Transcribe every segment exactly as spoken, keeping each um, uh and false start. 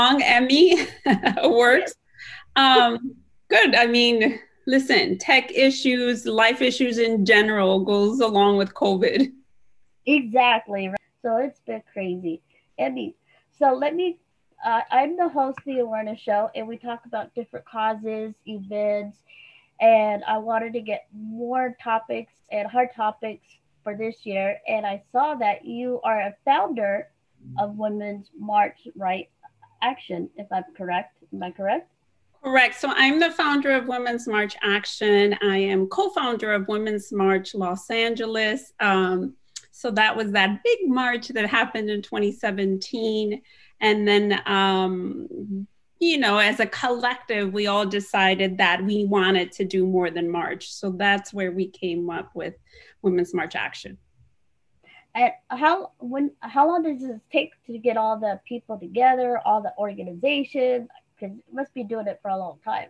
Emmy works. Um, good. I mean, listen, tech issues, life issues in general goes along with COVID. Exactly. Right. So it's been crazy. Emmy, so let me, uh, I'm the host of the awareness show, and we talk about different causes, events, and I wanted to get more topics and hard topics for this year. And I saw that you are a founder of Women's March Right Action, if I'm correct. Am I correct? Correct. So I'm the founder of Women's March Action. I am co-founder of Women's March Los Angeles. Um, so that was that big march that happened in twenty seventeen. And then, um, you know, as a collective, we all decided that we wanted to do more than march. So that's where we came up with Women's March Action. And how when how long does this take to get all the people together, all the organizations? Because you must be doing it for a long time.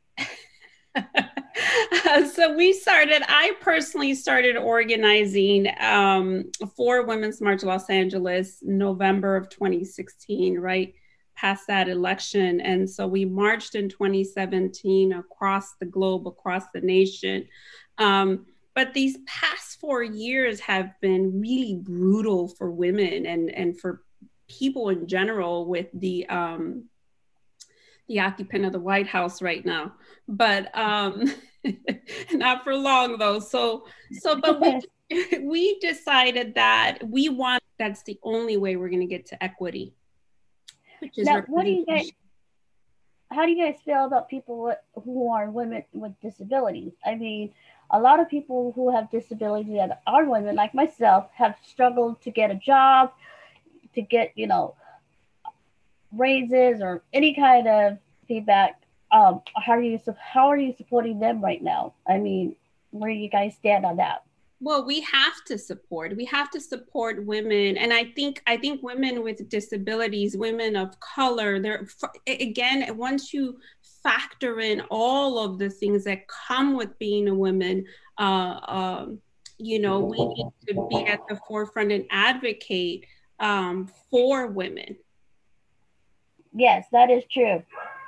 So we started, I personally started organizing um, for Women's March Los Angeles, November of twenty sixteen, right past that election. And so we marched in twenty seventeen across the globe, across the nation. Um, but these past four years have been really brutal for women and, and for people in general with the um, the occupant of the White House right now, but um, not for long though. So, so, but we we decided that we want that's the only way we're going to get to equity, which is Now, what do you guys? representation. How do you guys feel about people who are women with disabilities? I mean, a lot of people who have disabilities that are women, like myself, have struggled to get a job, to get you know raises or any kind of feedback. Um, how are you how are you supporting them right now? I mean, where do you guys stand on that? Well, we have to support. We have to support women, and I think I think women with disabilities, women of color. They're again once you factor in all of the things that come with being a woman. Uh, um, you know, we need to be at the forefront and advocate um, for women. Yes, that is true.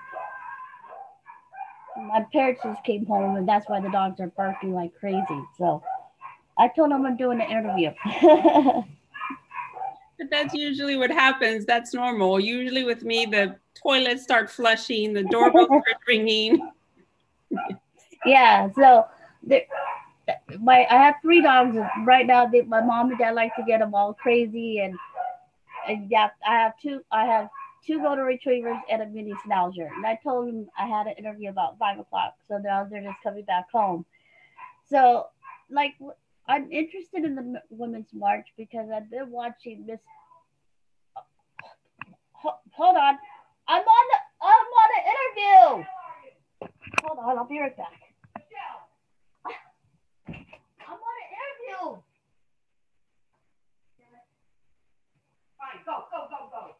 My parents just came home, and that's why the dogs are barking like crazy. So I told them I'm doing an interview. But that's usually what happens. That's normal. Usually with me, the toilets start flushing, the doorbell starts ringing. Yeah, so the, my I have three dogs right now. They, my mom and dad like to get them all crazy, and, and yeah, I have two. I have two golden retrievers and a mini schnauzer. And I told them I had an interview about five o'clock, so now they're just coming back home. So, like, I'm interested in the Women's March because I've been watching Miss. Hold on, I'm on the I'm on an interview. Hold on, I'll be right back. I'm on an interview. Fine, go, go, go, go.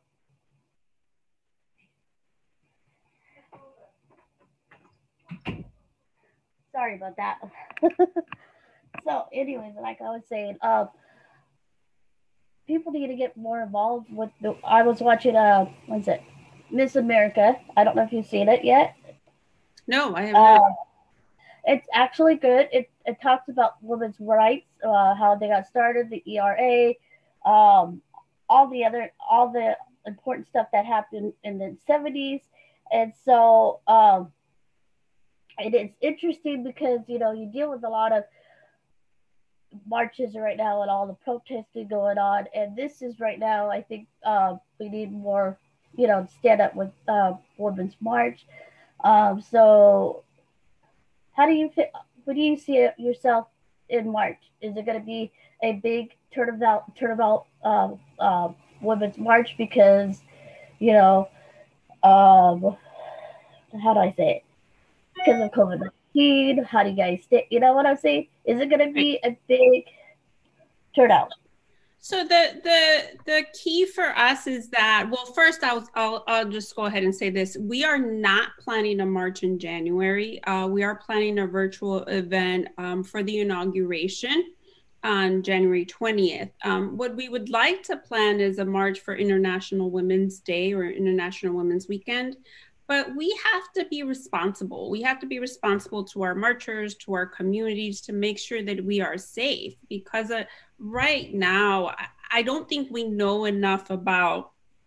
Sorry about that. So, anyways, like I was saying, uh, people need to get more involved with the. I was watching, uh, what's it, Miss America. I don't know if you've seen it yet. No, I have Uh, not. it's actually good. It it talks about women's rights, uh, how they got started, the E R A, um, all the other all the important stuff that happened in the seventies, and so um, it is interesting because you know you deal with a lot of marches right now and all the protesting going on, and this is right now. I think uh, we need more, you know, stand up with uh, Women's March. Um, so how do you fit? What do you see it yourself in March? Is it going to be a big turnabout turnabout um, uh, Women's March because you know um, how do I say it? Because of COVID nineteen, how do you guys stay? You know what I'm saying? Is it going to Right. be a big turnout? So the the the key for us is that well, first I'll I'll, I'll just go ahead and say this: we are not planning a march in January. Uh, we are planning a virtual event um, for the inauguration. on January twentieth. Um, what we would like to plan is a march for International Women's Day or International Women's Weekend. But we have to be responsible. We have to be responsible to our marchers, to our communities, to make sure that we are safe. Because uh, right now, I don't think we know enough about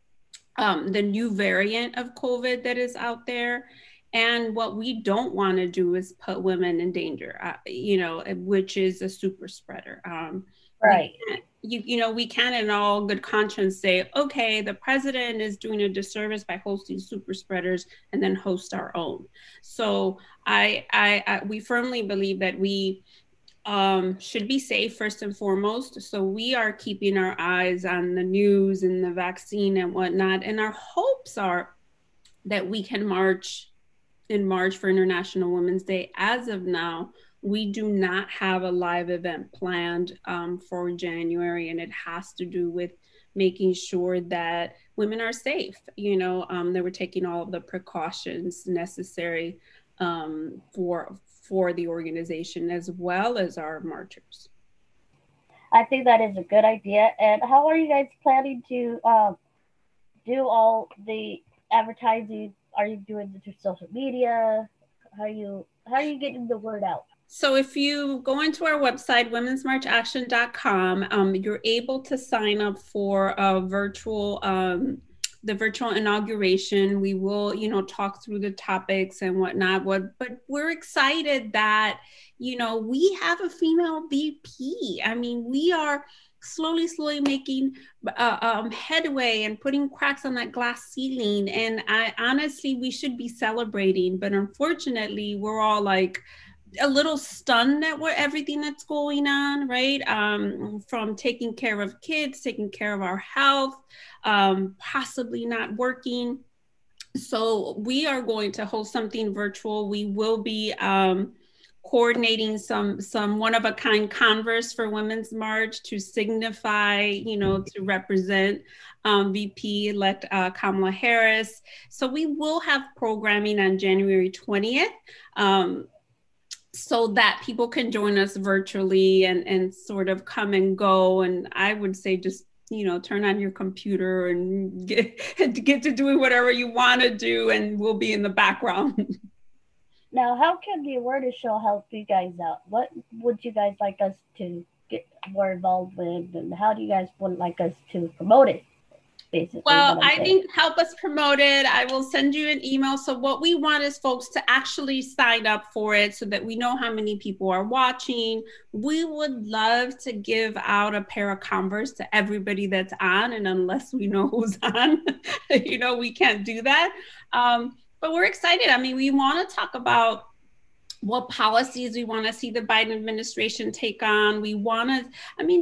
um, the new variant of COVID that is out there. And what we don't want to do is put women in danger, uh, you know, which is a super spreader. Um, Right. We can't, you, you know, we can't in all good conscience say, okay, the president is doing a disservice by hosting super spreaders and then host our own. So I, I, I we firmly believe that we um, should be safe first and foremost. So we are keeping our eyes on the news and the vaccine and whatnot. And our hopes are that we can march in March for International Women's Day. As of now, we do not have a live event planned um, for January, and it has to do with making sure that women are safe. You know, um, that we're taking all of the precautions necessary um, for for the organization as well as our marchers. I think that is a good idea. And how are you guys planning to uh, do all the advertising? Are you doing it through social media? How are you how are you getting the word out? So if you go into our website, womens march action dot com, um, you're able to sign up for a virtual, um, the virtual inauguration. We will, you know, talk through the topics and whatnot. What, but we're excited that, you know, we have a female V P. I mean, we are slowly, slowly making uh, um, headway and putting cracks on that glass ceiling. And I honestly, we should be celebrating, but unfortunately, we're all like, a little stunned at what everything that's going on, right? Um, from taking care of kids, taking care of our health, um, possibly not working. So we are going to host something virtual. We will be um, coordinating some some one of a kind Converse for Women's March to signify, you know, to represent um, V P elect uh, Kamala Harris. So we will have programming on January twentieth. Um, so that people can join us virtually and, and sort of come and go. And I would say just, you know, turn on your computer and get, get to doing whatever you want to do, and we'll be in the background. Now, how can the awareness show help you guys out? What would you guys like us to get more involved with, and how do you guys would like us to promote it? Basically, well, I think help us promote it. I will send you an email. So what we want is folks to actually sign up for it so that we know how many people are watching. We would love to give out a pair of Converse to everybody that's on. And unless we know who's on, you know, we can't do that. Um, but we're excited. I mean, we want to talk about what policies we want to see the Biden administration take on. We want to, I mean,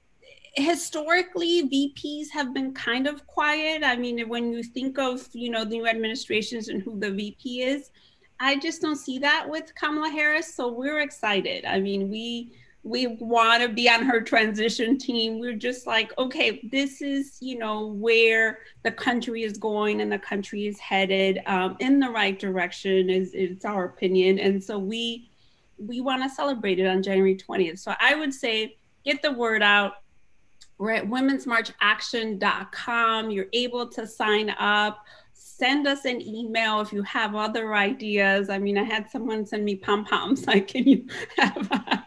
historically, V Ps have been kind of quiet. I mean, when you think of, you know, the new administrations and who the V P is, I just don't see that with Kamala Harris. So we're excited. I mean, we we want to be on her transition team. We're just like, okay, this is, you know, where the country is going and the country is headed um, in the right direction, is it's our opinion. And so we we want to celebrate it on January twentieth. So I would say get the word out. We're at womens march action dot com. You're able to sign up. Send us an email if you have other ideas. I mean, I had someone send me pom-poms. Like, can you have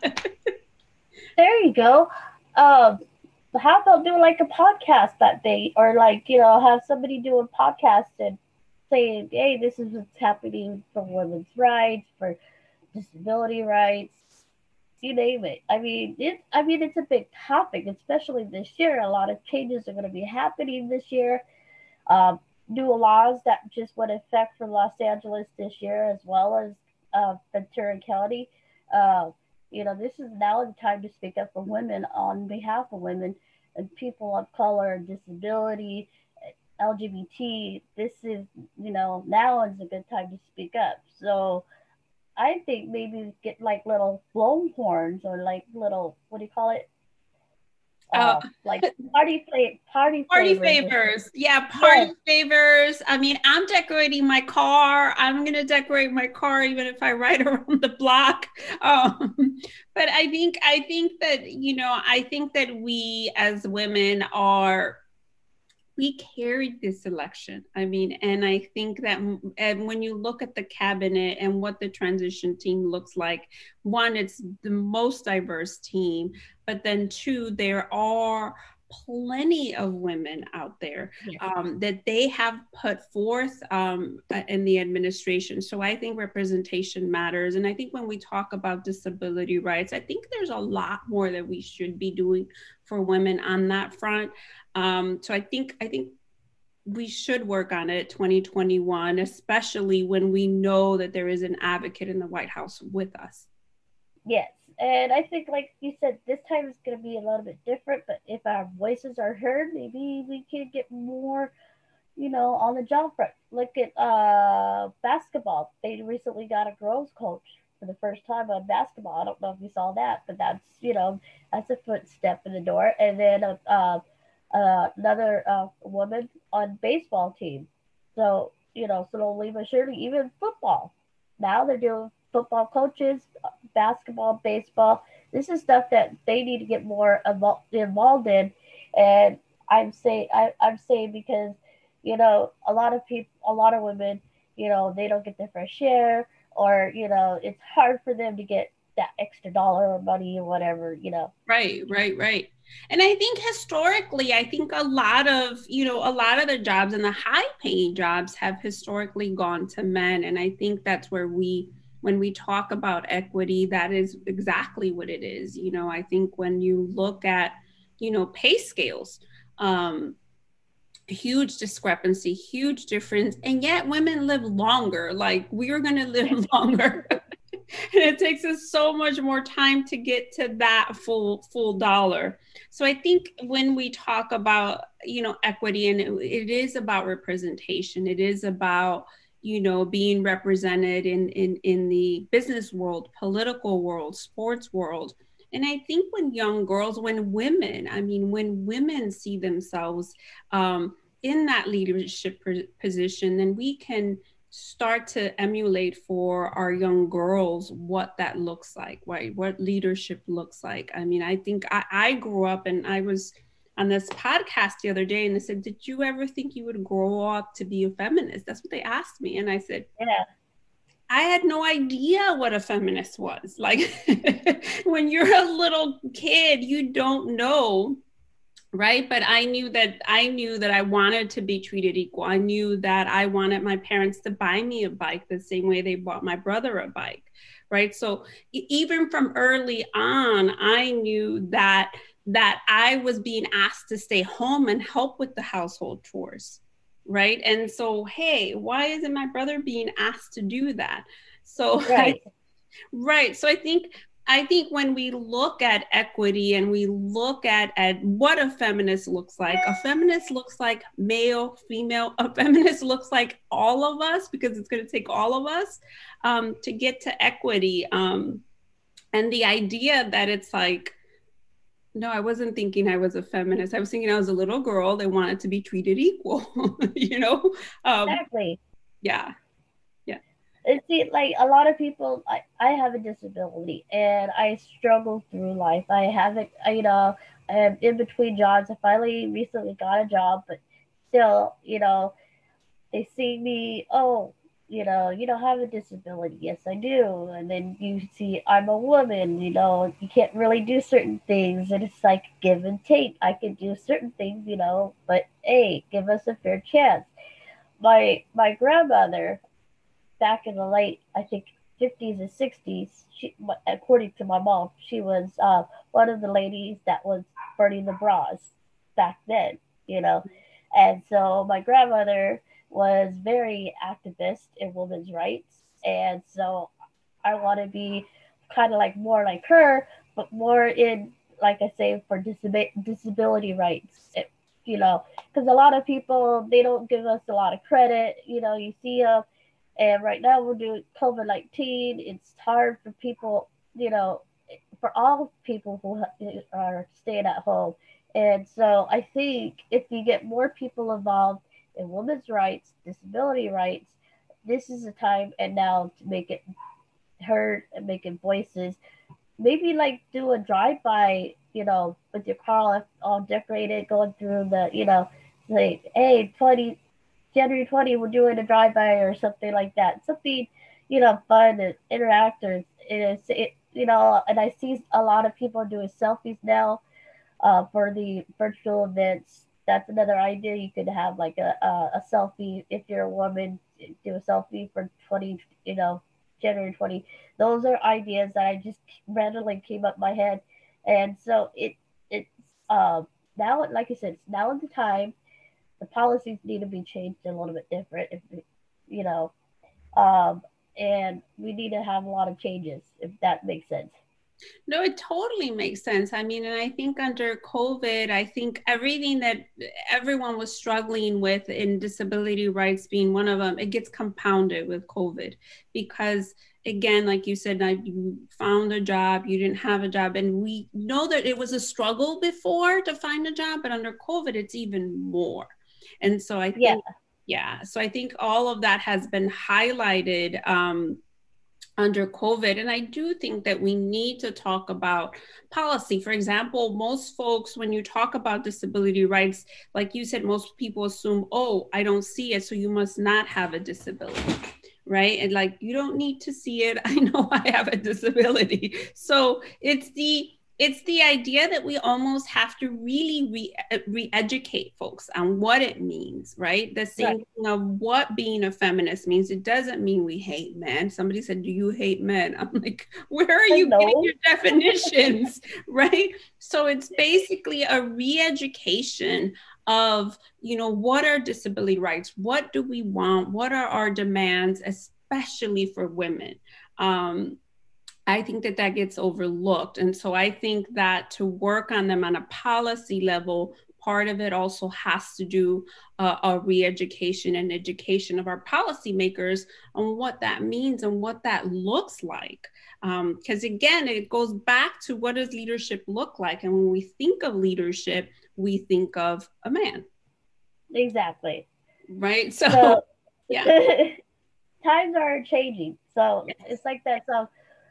There you go. Um, how about doing like a podcast that day, or like, you know, have somebody do a podcast and say, hey, this is what's happening for women's rights, for disability rights, you name it. I mean, it. I mean, it's a big topic, especially this year. A lot of changes are going to be happening this year. Um, new laws that just went effect for Los Angeles this year, as well as uh, Ventura County. Uh, you know, this is now the time to speak up for women on behalf of women and people of color, disability, L G B T. This is, you know, now is a good time to speak up. So I think maybe get like little blown horns or like little, what do you call it? Oh, uh, like party play, party party favors. Or favors. Yeah, yes, party favors. I mean, I'm decorating my car. I'm going to decorate my car even if I ride around the block. Um, but I think I think that, you know, I think that we as women are we carried this election. I mean, and I think that and when you look at the cabinet and what the transition team looks like, one, it's the most diverse team, but then two, there are plenty of women out there yes, um, that they have put forth um, in the administration. So I think representation matters. And I think when we talk about disability rights, I think there's a lot more that we should be doing for women on that front. Um, so I think I think we should work on it twenty twenty-one, especially when we know that there is an advocate in the White House with us. yes. And I think, like you said, this time is going to be a little bit different. But if our voices are heard, maybe we can get more, you know, on the job front. Look at uh, basketball. They recently got a girls coach for the first time on basketball. I don't know if you saw that, but that's, you know, that's a footstep in the door. And then uh, uh, uh, another uh, woman on baseball team. So, you know, slowly but surely, even football. Now they're doing football coaches, basketball, baseball. This is stuff that they need to get more involved in. And I'm saying, I, I'm saying because, you know, a lot of people, a lot of women, you know, they don't get their fair share, or, you know, it's hard for them to get that extra dollar or money or whatever, you know. Right, right, right. And I think historically, I think a lot of, you know, a lot of the jobs and the high paying jobs have historically gone to men. And I think that's where we, when we talk about equity, that is exactly what it is. You know, I think when you look at, you know, pay scales, um, huge discrepancy, huge difference. And yet women live longer. Like we're going to live longer. And it takes us so much more time to get to that full full dollar. So I think when we talk about, you know, equity, and it, it is about representation, it is about, you know, being represented in in in the business world, political world, sports world. And I think when young girls, when women, I mean, when women see themselves um, in that leadership position, then we can start to emulate for our young girls what that looks like, right? What leadership looks like. I mean, I think I, I grew up, and I was on this podcast the other day, and they said, did you ever think you would grow up to be a feminist? That's what they asked me. And I said, Yeah. I had no idea what a feminist was. Like when you're a little kid, you don't know, right? But I knew that I knew that I wanted to be treated equal. I knew that I wanted my parents to buy me a bike the same way they bought my brother a bike, right? So even from early on, I knew that that I was being asked to stay home and help with the household chores, right? And so, hey, why isn't my brother being asked to do that? So Right. I, right. So I think I think when we look at equity and we look at, at what a feminist looks like, a feminist looks like male, female, a feminist looks like all of us, because it's going to take all of us um, to get to equity. Um, and the idea that it's like, no, I wasn't thinking I was a feminist. I was thinking I was a little girl that wanted to be treated equal, you know? Um, Exactly. yeah. It's see, like a lot of people, I, I have a disability and I struggle through life. I haven't, I, you know, I'm in between jobs. I finally recently got a job, but still, you know, they see me, oh, you know, you don't have a disability. Yes, I do. And then you see I'm a woman, you know, you can't really do certain things. And it's like give and take. I can do certain things, you know, but hey, give us a fair chance. My my grandmother, back in the late, I think, fifties and sixties, she, according to my mom, she was uh, one of the ladies that was burning the bras back then, you know. And so my grandmother was very activist in women's rights. And so I want to be kind of like more like her, but more in, like I say, for disab- disability rights. It, you know, because a lot of people, they don't give us a lot of credit. You know, you see a and right now we're doing COVID nineteen. It's hard for people, you know, for all people who are staying at home. And so I think if you get more people involved in women's rights, disability rights, this is the time and now to make it heard and make it voices. Maybe like do a drive by, you know, with your car all decorated, going through the, you know, like, hey, twenty, January twentieth, we're doing a drive by or something like that. Something, you know, fun and interactive. It is, it, you know, and I see a lot of people doing selfies now uh, for the virtual events. That's another idea. You could have like a, a, a selfie if you're a woman, do a selfie for twenty, you know, January twentieth. Those are ideas that I just randomly came up my head. And so it it's uh, now, like I said, it's now the time. The policies need to be changed a little bit different, if you know, um, and we need to have a lot of changes, if that makes sense. No, it totally makes sense. I mean, and I think under COVID, I think everything that everyone was struggling with in disability rights being one of them, it gets compounded with COVID because, again, like you said, you found a job, you didn't have a job. And we know that it was a struggle before to find a job, but under COVID, it's even more. And so I think, yeah, yeah so I think all of that has been highlighted um, under COVID. And I do think that we need to talk about policy. For example, most folks, when you talk about disability rights, like you said, most people assume, oh, I don't see it, so you must not have a disability, right? And like, you don't need to see it. I know I have a disability. So it's the It's the idea that we almost have to really re- re-educate folks on what it means, right? The same right. thing of what being a feminist means. It doesn't mean we hate men. Somebody said, do you hate men? I'm like, where are you Hello? getting your definitions, right? So it's basically a re-education of, you know, what are disability rights? What do we want? What are our demands, especially for women? Um, I think that that gets overlooked. And so I think that to work on them on a policy level, part of it also has to do uh, a re-education and education of our policymakers on what that means and what that looks like. Because um, again, it goes back to what does leadership look like? And when we think of leadership, we think of a man. Exactly. Right? So, so yeah. Times are changing. So yes. It's like that. So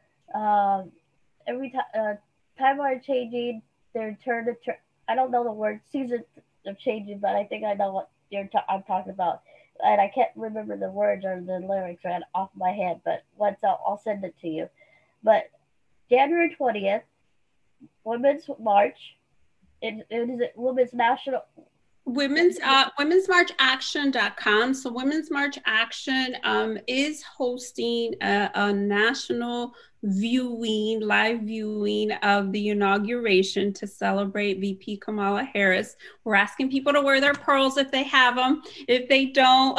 Um, every time uh, time are changing, their turn to turn. I don't know the word season of changing, but I think I know what you're ta- I'm talking about, and I can't remember the words or the lyrics right off my head. But once I'll, I'll send it to you. But January twentieth, Women's March. It, it is it Women's National. Women's uh, women's march action dot com. So Women's March Action um, is hosting a, a national viewing, live viewing of the inauguration to celebrate V P Kamala Harris. We're asking people to wear their pearls if they have them. If they don't,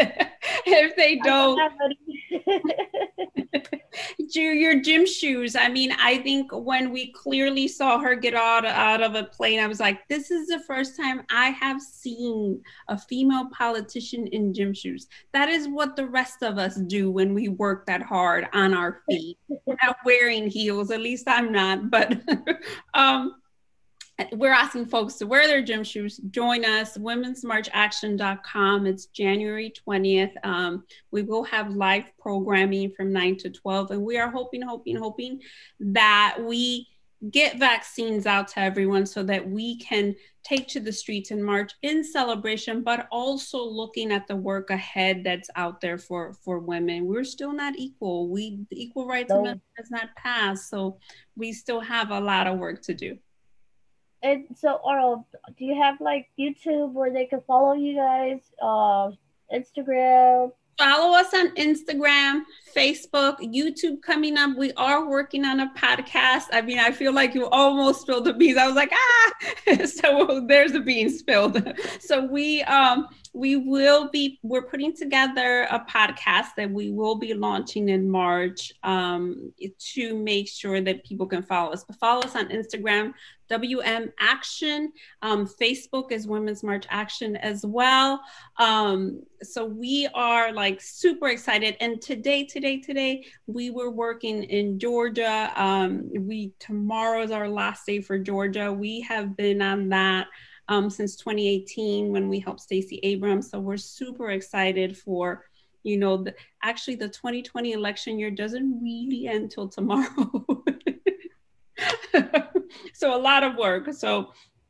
if they don't, do your gym shoes. I mean, I think when we clearly saw her get out, out of a plane, I was like, this is the first time I have seen a female politician in gym shoes. That is what the rest of us do when we work that hard on our feet. We're not wearing heels, at least I'm not, but um, we're asking folks to wear their gym shoes. Join us, women's march action dot com. It's January twentieth. Um, we will have live programming from nine to twelve, and we are hoping, hoping, hoping that we get vaccines out to everyone so that we can take to the streets and march in celebration, but also looking at the work ahead that's out there for, for women. We're still not equal. We the Equal Rights no. Amendment has not passed, so we still have a lot of work to do. And so, Arnold, do you have like YouTube where they can follow you guys? Uh, Instagram? Follow us on Instagram, Facebook, YouTube coming up. We are working on a podcast. I mean, I feel like you almost spilled the beans. I was like, ah, so there's the beans spilled. So we, um, we will be, we're putting together a podcast that we will be launching in March um, to make sure that people can follow us. But follow us on Instagram, W M Action. Um, Facebook is Women's March Action as well. Um, so we are like super excited. And today, today, today, we were working in Georgia. Um, we tomorrow is our last day for Georgia. We have been on that um, since twenty eighteen when we helped Stacey Abrams. So we're super excited for, you know, the, actually the twenty twenty election year doesn't really end till tomorrow. So a lot of work. So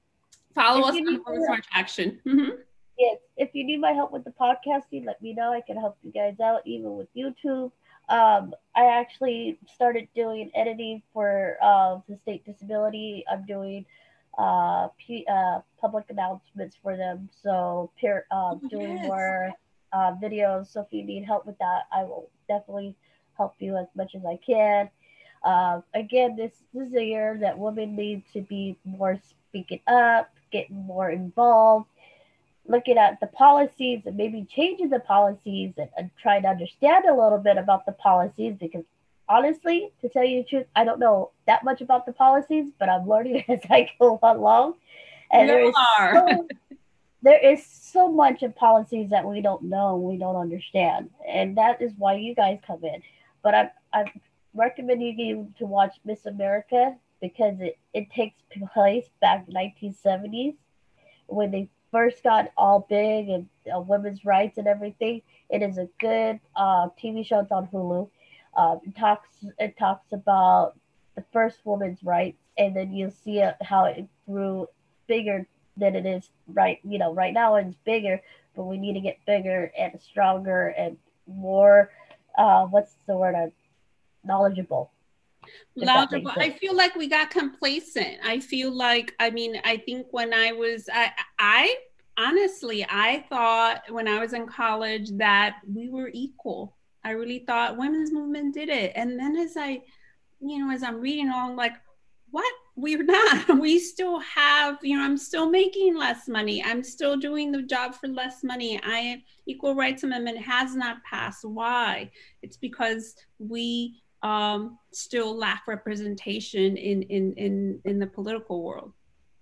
follow us on Women's March Action. Mm-hmm. Yes, if you need my help with the podcasting, let me know. I can help you guys out, even with YouTube. Um, I actually started doing editing for uh, the state disability. I'm doing uh, P, uh, public announcements for them. So peer, uh, doing yes. more uh, videos. So if you need help with that, I will definitely help you as much as I can. Uh, again, this, this is a year that women need to be more speaking up, getting more involved, looking at the policies and maybe changing the policies and, and trying to understand a little bit about the policies, because honestly, to tell you the truth, I don't know that much about the policies, but I'm learning as I go along. And there is, so, there is so much of policies that we don't know and we don't understand. And that is why you guys come in. But I'm, I'm recommending you to watch Miss America, because it, it takes place back in the nineteen seventies when they first got all big and uh, women's rights and everything. It is a good uh, T V show. It's on Hulu. Uh, it talks it talks about the first women's rights, and then you'll see uh, how it grew bigger than it is right. You know, right now it's bigger, but we need to get bigger and stronger and more. Uh, what's the word? Uh, knowledgeable. Knowledgeable. I feel like we got complacent. I feel like, I mean, I think when I was, I, I honestly, I thought when I was in college that we were equal. I really thought women's movement did it. And then as I, you know, as I'm reading along, like, what? We're not. We still have, you know, I'm still making less money. I'm still doing the job for less money. I Equal Rights Amendment has not passed. Why? It's because we um, still lack representation in, in, in, in the political world.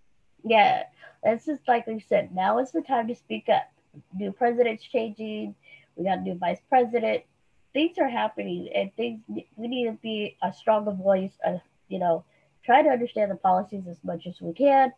Yeah, that's just like we said, now is the time to speak up. New president's changing. We got a new vice president. Things are happening, and things, we need to be a stronger voice, uh, you know, try to understand the policies as much as we can.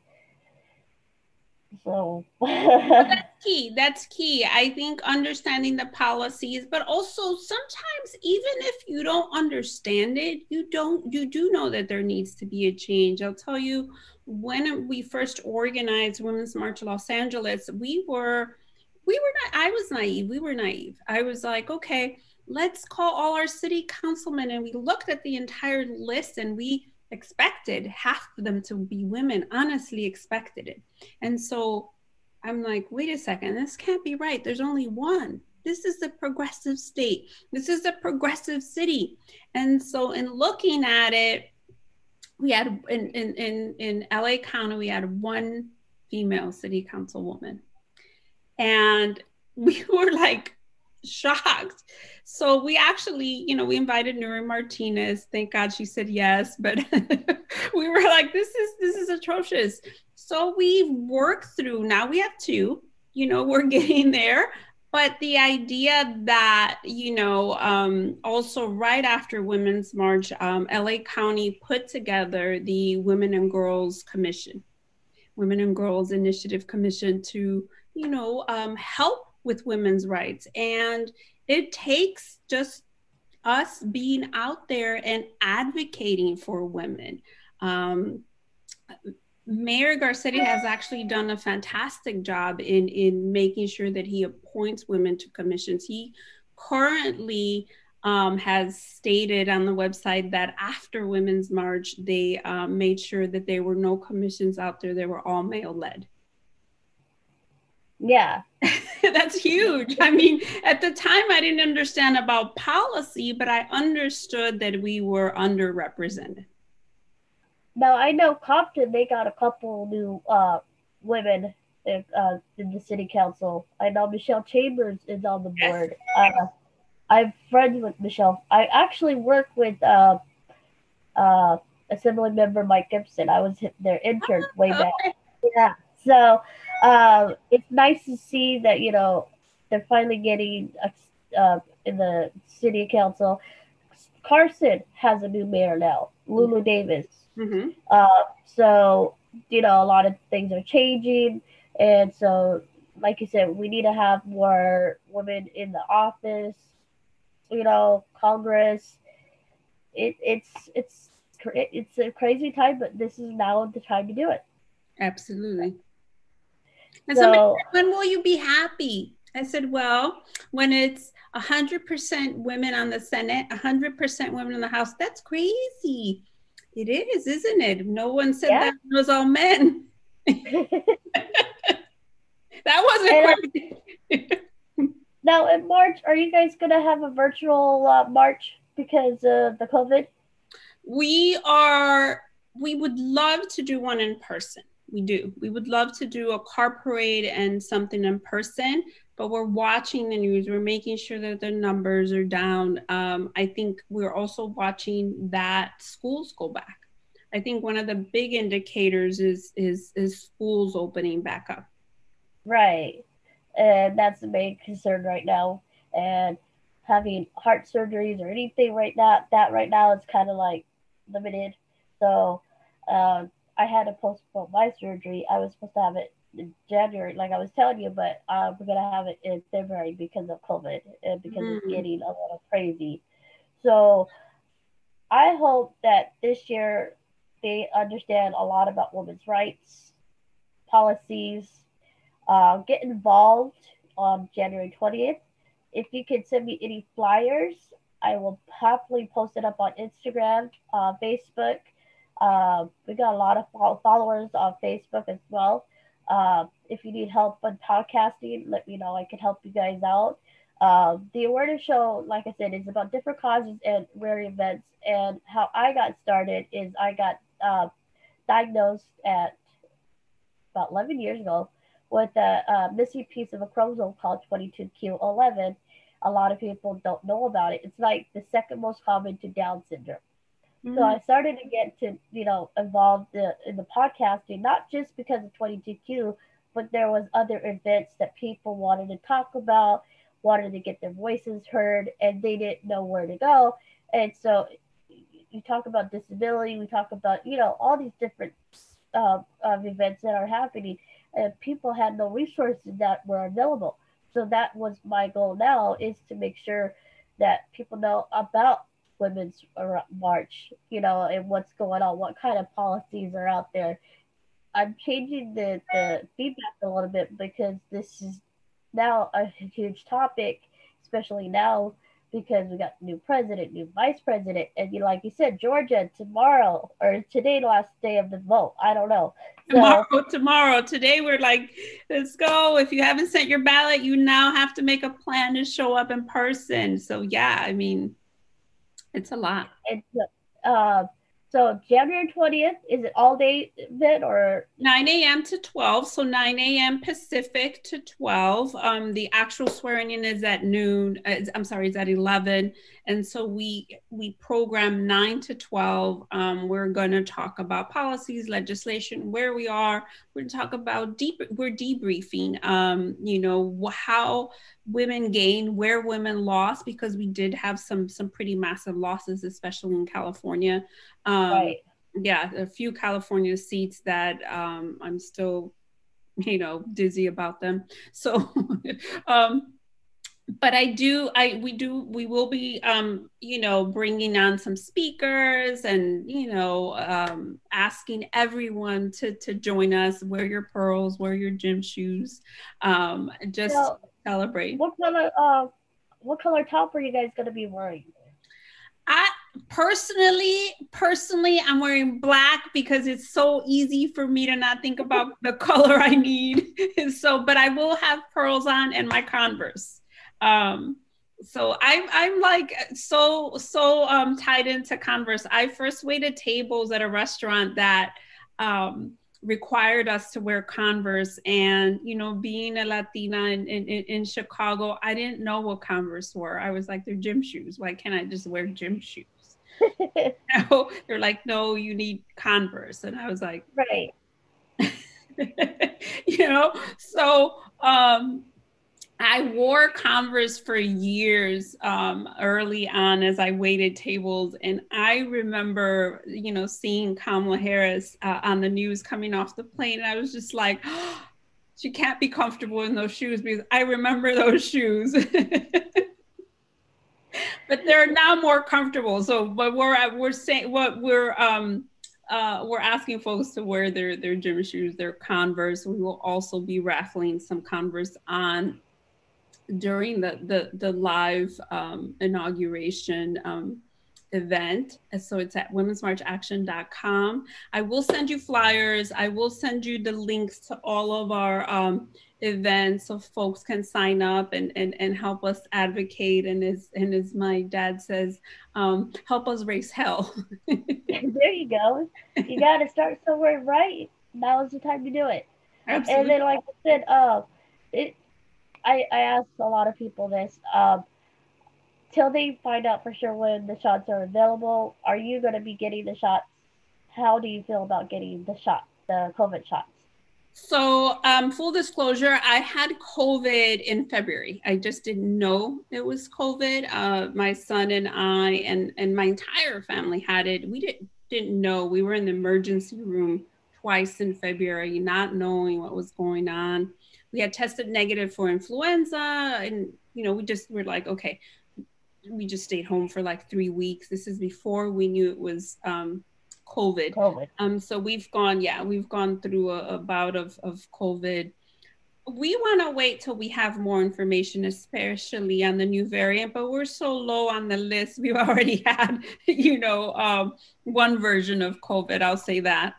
So well, that's key. That's key. I think understanding the policies, but also sometimes even if you don't understand it, you don't, you do know that there needs to be a change. I'll tell you, when we first organized Women's March Los Angeles, we were, we were not, I was naive. We were naive. I was like, okay, let's call all our city councilmen. And we looked at the entire list and we expected half of them to be women, honestly expected it. And so I'm like, wait a second, this can't be right. There's only one. This is a progressive state. This is a progressive city. And so in looking at it, we had in, in, in, in L A County, we had one female city councilwoman. And we were like, shocked. So we actually, you know, we invited Nuri Martinez. Thank God she said yes, but we were like, this is, this is atrocious. So we worked through, now we have two, you know, we're getting there. But the idea that, you know, um, also right after Women's March, um, L A County put together the Women and Girls Commission, Women and Girls Initiative Commission to, you know, um, help with women's rights. And it takes just us being out there and advocating for women. Um, Mayor Garcetti has actually done a fantastic job in, in making sure that he appoints women to commissions. He currently um, has stated on the website that after Women's March, they um, made sure that there were no commissions out there. They were all male-led. Yeah. That's huge. I mean, at the time, I didn't understand about policy, but I understood that we were underrepresented. Now, I know Compton, they got a couple new uh, women uh, in the city council. I know Michelle Chambers is on the Yes. board. Uh, I'm friends with Michelle. I actually work with uh, uh, Assembly Member Mike Gibson. I was their intern way back. Okay. Yeah. So um, it's nice to see that you know they're finally getting uh, in the city council. Carson has a new mayor now, Lulu Davis. Mm-hmm. Uh, so you know a lot of things are changing, and so like you said, we need to have more women in the office. You know, Congress. It, it's it's it's a crazy time, but this is now the time to do it. Absolutely. And somebody So said, when will you be happy? I said, well, when it's one hundred percent women on the Senate, one hundred percent women in the House, that's crazy. It is, isn't it? No one said yeah. that it was all men. That wasn't and, crazy. um, now in March, are you guys gonna have a virtual uh, march because of the COVID? We are, we would love to do one in person. We do. We would love to do a car parade and something in person, but we're watching the news. We're making sure that the numbers are down. Um, I think we're also watching that schools go back. I think one of the big indicators is is is schools opening back up. Right, and that's the main concern right now. And having heart surgeries or anything right now, that right now is kind of like limited. So uh, I had to postpone my surgery. I was supposed to have it in January, like I was telling you, but uh, we're gonna have it in February because of COVID and because it's Mm. getting a little crazy. So I hope that this year they understand a lot about women's rights, policies, uh, get involved on January twentieth. If you can send me any flyers, I will happily post it up on Instagram, uh, Facebook. Uh, we got a lot of followers on Facebook as well. Uh, if you need help on podcasting, let me know. I can help you guys out. Uh, the awareness show, like I said, is about different causes and rare events. And how I got started is I got uh, diagnosed at about eleven years ago with a, a missing piece of a chromosome called twenty-two Q eleven. A lot of people don't know about it. It's like the second most common to Down syndrome. So Mm. I started to get to, you know, involved the, in the podcasting, not just because of twenty-two Q, but there was other events that people wanted to talk about, wanted to get their voices heard, and they didn't know where to go. And so you talk about disability, we talk about, you know, all these different uh, of events that are happening, and people had no resources that were available. So that was my goal now is to make sure that people know about Women's March, you know, and what's going on, what kind of policies are out there. I'm changing the, the feedback a little bit because this is now a huge topic, especially now because we got new president, new vice president, and you like you said, Georgia tomorrow or today, last day of the vote. I don't know. Tomorrow, So tomorrow. Today we're like, let's go. If you haven't sent your ballot, you now have to make a plan to show up in person. So yeah, I mean, it's a lot. it's uh, so January twentieth, is it all day event or nine a.m. to twelve, so nine a.m. Pacific to twelve. Um, the actual swearing in is at noon. Uh, I'm sorry, it's at eleven, and so we we program nine to twelve. Um, we're going to talk about policies, legislation, where we are. We're going to talk about deep. We're debriefing. Um, you know how women gained, where women lost, because we did have some some pretty massive losses, especially in California. Um, right? yeah, a few California seats that um, I'm still, you know, dizzy about them. So, um, but I do, I we do, we will be, um, you know, bringing on some speakers and you know, um, asking everyone to to join us. Wear your pearls, wear your gym shoes, um, just So celebrate. what color uh what color top are you guys gonna be wearing? I personally, personally, I'm wearing black because it's so easy for me to not think about the color I need. So, but I will have pearls on and my Converse. Um, so I'm I'm like so so um tied into Converse. I first waited tables at a restaurant that um required us to wear Converse. And, you know, being a Latina in, in, in Chicago, I didn't know what Converse were. I was like, they're gym shoes. Why can't I just wear gym shoes? No, they're like, no, you need Converse. And I was like, Right. you know, so um, I wore Converse for years um, early on as I waited tables. And I remember, you know, seeing Kamala Harris uh, on the news coming off the plane. And I was just like, oh, she can't be comfortable in those shoes because I remember those shoes. But they're now more comfortable. So, but we're, we're saying what we're, um, uh, we're asking folks to wear their, their gym shoes, their Converse. We will also be raffling some Converse on during the the, the live um, inauguration um, event. So it's at women's march action dot com. I will send you flyers. I will send you the links to all of our um, events so folks can sign up and, and, and help us advocate. And as, and as my dad says, um, help us raise hell. There you go. You got to start somewhere, right? Now is the time to do it. Absolutely. And then, like I said, uh, it, I, I asked a lot of people this. Um, till they find out for sure when the shots are available, are you going to be getting the shots? How do you feel about getting the shot, the COVID shots? So, um, full disclosure, I had COVID in February. I just didn't know it was COVID. Uh, my son and I and, and my entire family had it. We didn't, didn't know. We were in the emergency room twice in February, not knowing what was going on. We had tested negative for influenza, and, you know, we just were like, okay, we just stayed home for like three weeks. This is before we knew it was um, COVID. COVID. Um, so we've gone, yeah, we've gone through a, a bout of, of COVID. We want to wait till we have more information, especially on the new variant, but we're so low on the list. We've already had, you know, um, one version of COVID, I'll say that.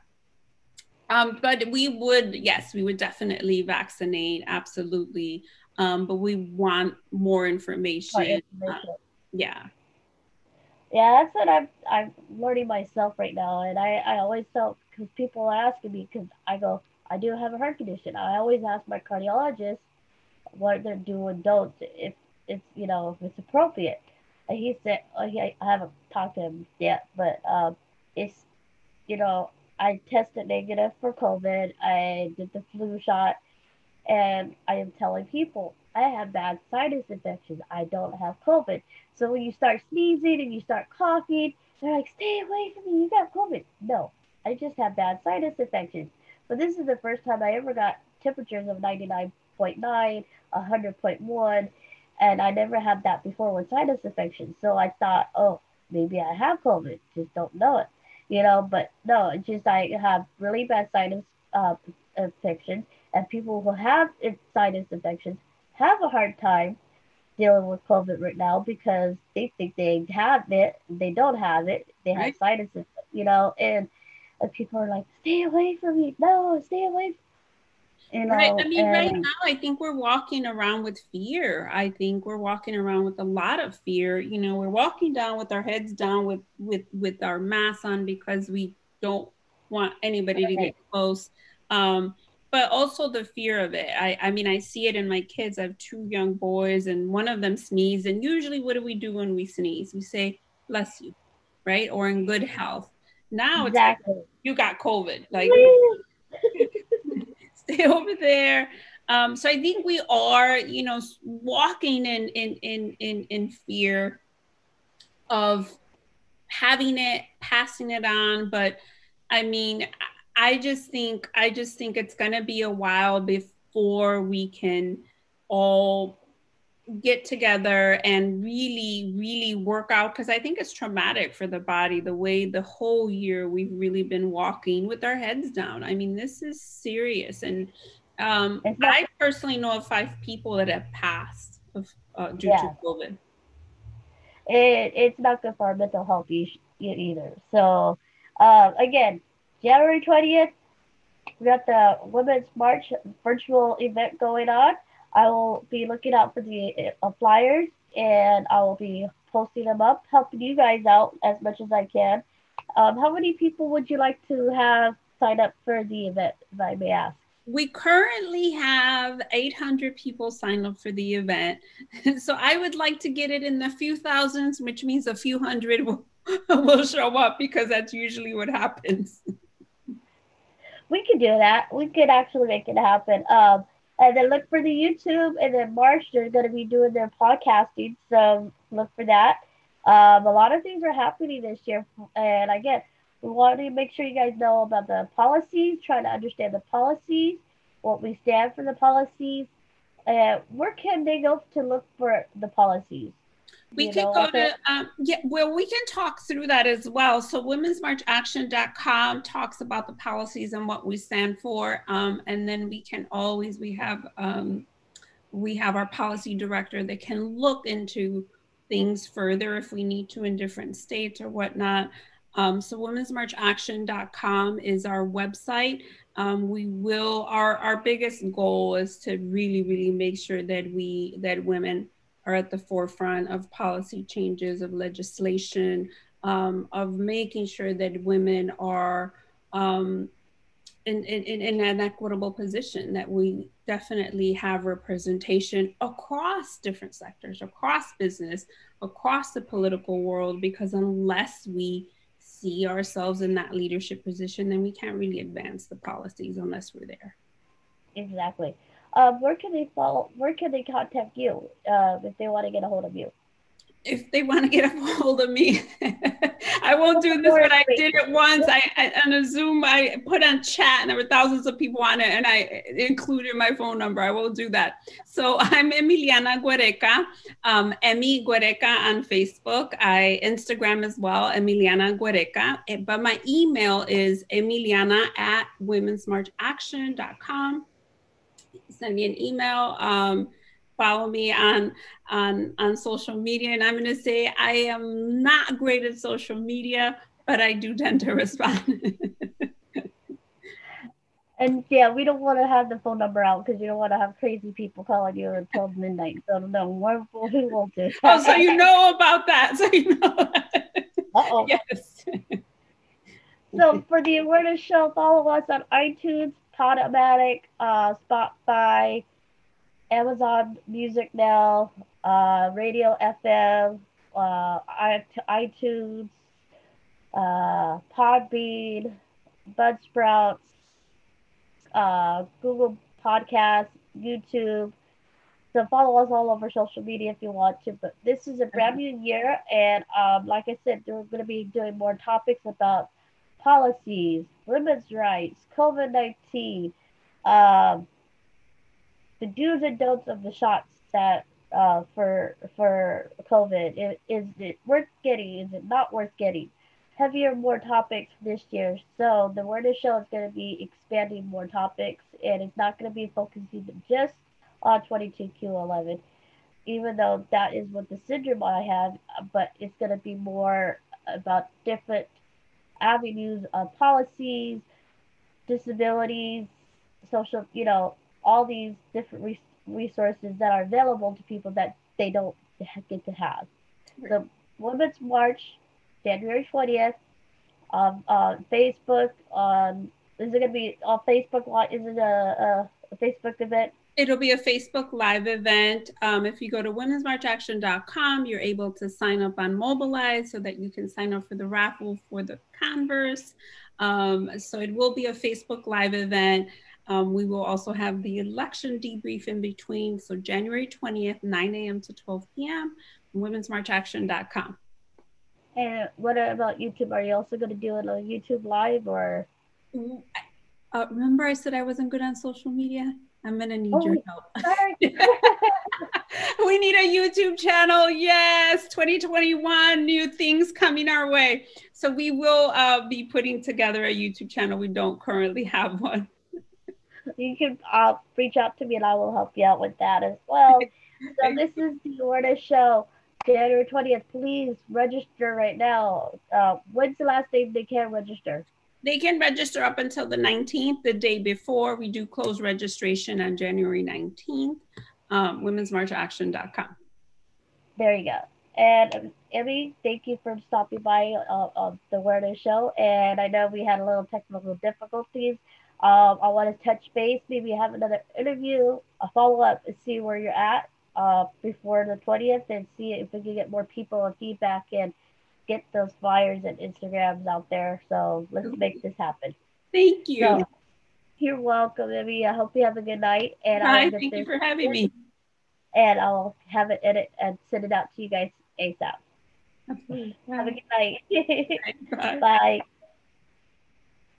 Um, but we would, yes, we would definitely vaccinate, absolutely. Um, but we want more information. More information. Uh, yeah. Yeah, that's what I'm I'm learning myself right now, and I I always felt because people are asking me because I go I do have a heart condition. I always ask my cardiologist what they're doing, don't if it's you know if it's appropriate. And he said, oh, he, I haven't talked to him yet, but um, it's you know I tested negative for COVID. I did the flu shot, and I am telling people I have bad sinus infections. I don't have COVID. So when you start sneezing and you start coughing, they're like, stay away from me, you got COVID. No, I just have bad sinus infections. But this is the first time I ever got temperatures of ninety-nine point nine, one hundred point one, and I never had that before with sinus infections. So I thought, oh, maybe I have COVID, just don't know it. You know, but no, it's just I have really bad sinus uh, infections, and people who have sinus infections have a hard time dealing with COVID right now because they think they have it, they don't have it, they have right. sinuses, you know, and, and people are like, stay away from me, no, stay away. You know, right. I mean, and, right now, I think we're walking around with fear. I think we're walking around with a lot of fear. You know, we're walking down with our heads down with with with our masks on because we don't want anybody right. to get close. Um, but also the fear of it. I, I mean, I see it in my kids. I have two young boys and one of them sneezed. And usually what do we do when we sneeze? We say, bless you, right? Or in good health. Now exactly. It's like, you got COVID. Like, stay over there. Um, so I think we are, you know, walking in, in, in, in, in fear of having it, passing it on. But I mean, I just think I just think it's going to be a while before we can all get together and really, really work out, because I think it's traumatic for the body, the way the whole year we've really been walking with our heads down. I mean, this is serious. And um, I personally know of five people that have passed of, uh, due yeah. to COVID. It, it's not good for our mental health either. So uh, again, January twentieth, we got the Women's March virtual event going on. I will be looking out for the uh, flyers, and I will be posting them up, helping you guys out as much as I can. Um, how many people would you like to have sign up for the event, if I may ask? We currently have eight hundred people sign up for the event. So I would like to get it in the few thousands, which means a few hundred will, will show up, because that's usually what happens. We could do that. We could actually make it happen. Um, and then look for the YouTube, and then March they're going to be doing their podcasting, so look for that. Um, a lot of things are happening this year, and again, we want to make sure you guys know about the policies, trying to understand the policies, what we stand for the policies, and where can they go to look for the policies? We You can know, go also, to, um, yeah, well, we can talk through that as well. So women's march action dot com talks about the policies and what we stand for. Um, and then we can always, we have, um, we have our policy director that can look into things further if we need to in different states or whatnot. Um, so women's march action dot com is our website. Um, we will, our, our biggest goal is to really, really make sure that we, that women are at the forefront of policy changes, of legislation, um, of making sure that women are um, in, in, in an equitable position, that we definitely have representation across different sectors, across business, across the political world, because unless we see ourselves in that leadership position, then we can't really advance the policies unless we're there. exactly. Um, where can they follow? Where can they contact you uh, if they want to get a hold of you? If they want to get a hold of me, I won't do this, More but I did information. it once. I, I on a Zoom, I put on chat, and there were thousands of people on it, and I included my phone number. I will do that. So I'm Emiliana Guereca, um, Emi Guereca on Facebook. I Instagram as well, Emiliana Guereca. But my email is emiliana at womens march action dot com. Send me an email. Um, follow me on on on social media, and I'm going to say I am not great at social media, but I do tend to respond. And yeah, we don't want to have the phone number out because you don't want to have crazy people calling you until midnight. So no, we we won't do Oh, so that. you know about that? So you know. Uh oh. Yes. So for the awareness show, follow us on iTunes, Podomatic, uh, Spotify, Amazon Music Now, uh, Radio F M, uh, iTunes, uh, Podbean, Buzzsprout, uh, Google Podcasts, YouTube. So follow us all over social media if you want to. But this is a brand new year, and um, like I said, we're going to be doing more topics about policies, women's rights, COVID nineteen, um, the do's and don'ts of the shots that uh, for for COVID. Is, is it worth getting? Is it not worth getting? Heavier, more topics this year. So the Awareness Show is going to be expanding more topics, and it's not going to be focusing just on twenty-two Q eleven, even though that is what the syndrome I have, but it's going to be more about different avenues of policies, disabilities, social, you know, all these different res- resources that are available to people that they don't get to have. So Women's March, January twentieth, on uh, Facebook. On is it gonna be on Facebook? Is it a, a, a Facebook event? It'll be a Facebook Live event. Um, if you go to womens march action dot com, you're able to sign up on Mobilize so that you can sign up for the raffle for the Converse. Um, so it will be a Facebook Live event. Um, we will also have the election debrief in between. So January twentieth, nine a.m. to twelve p.m. womens march action dot com. And what about YouTube? Are you also going to do it on YouTube Live or? Uh, remember I said I wasn't good on social media? I'm going to need oh, your help. We need a YouTube channel. Yes, twenty twenty-one, new things coming our way. So we will uh, be putting together a YouTube channel. We don't currently have one. You can uh, reach out to me and I will help you out with that as well. So this is the Awareness Show, January twentieth. Please register right now. Uh, when's the last day they can register? They can register up until the nineteenth, the day before. We do close registration on January nineteenth. Um, womens march action dot com. There you go. And Emmy, thank you for stopping by uh, of the Awareness Show. And I know we had a little technical difficulties. Um, I want to touch base, maybe have another interview, a follow up, and see where you're at uh, before the twentieth, and see if we can get more people and feedback and get those flyers and Instagrams out there. So let's make this happen. Thank you. So, you're welcome, Emmy. I hope you have a good night. And Bye. I'll get Thank this you for having me. And I'll have it edit and send it out to you guys ASAP. Okay. Have a good night. Bye. Bye.